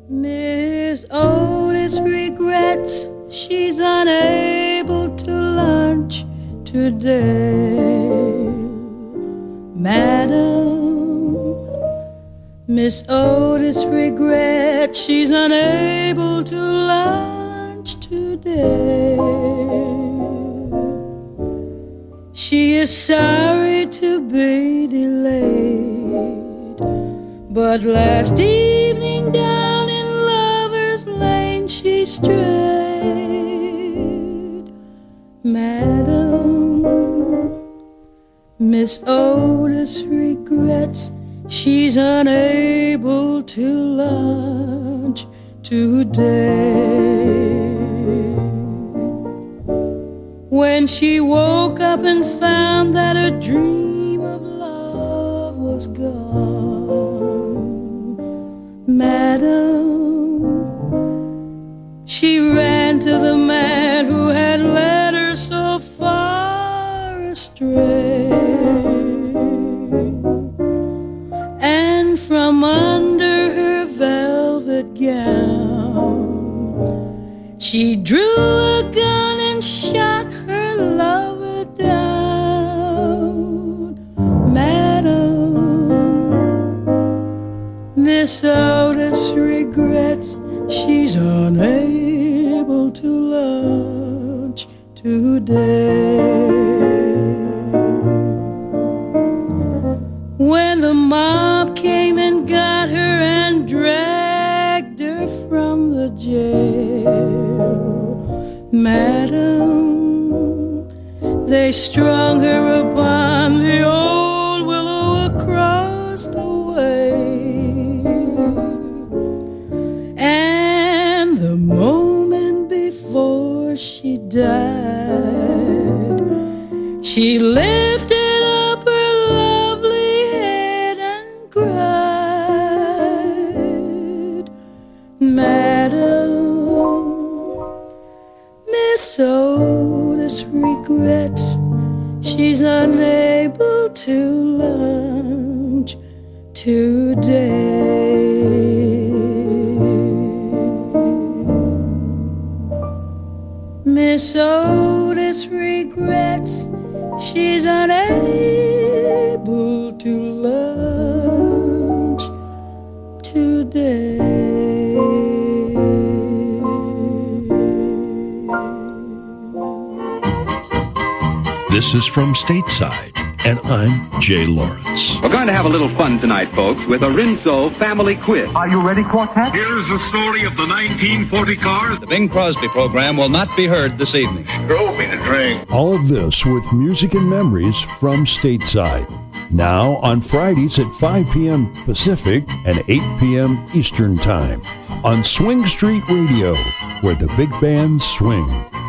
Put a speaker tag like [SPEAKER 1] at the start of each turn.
[SPEAKER 1] Miss Otis regrets she's unable to lunch today. Madam, Miss Otis regrets she's unable to lunch today. She is sorry to be delayed, but last evening down in Lover's Lane she strayed. Madam, Miss Otis regrets she's unable to lunch today. When she woke up and found that her dream of love was gone, Madam, she ran to the man who had led her so far astray. And from under her velvet gown, she drew a gun and shot her lover down. Madam, Miss Otis regrets she's unable to lunch today. When the mob came and got her and dragged her from the jail, Madam, they strung her upon the old willow across the way. And the moment before she died, she lifted up her lovely head and cried. Madam, Miss Otis regrets she's unable to lunch today. Miss Otis regrets she's unable to lunch today.
[SPEAKER 2] This is From Stateside, and I'm Jay Lawrence.
[SPEAKER 3] We're going to have a little fun tonight, folks, with a Rinso family quiz.
[SPEAKER 4] Are you ready, Quartet?
[SPEAKER 5] Here's the story of the 1940 cars.
[SPEAKER 6] The Bing Crosby program will not be heard this evening.
[SPEAKER 5] Drove me to drink.
[SPEAKER 2] All of this with music and memories from Stateside. Now on Fridays at 5 p.m. Pacific and 8 p.m. Eastern Time on Swing Street Radio, where the big bands swing.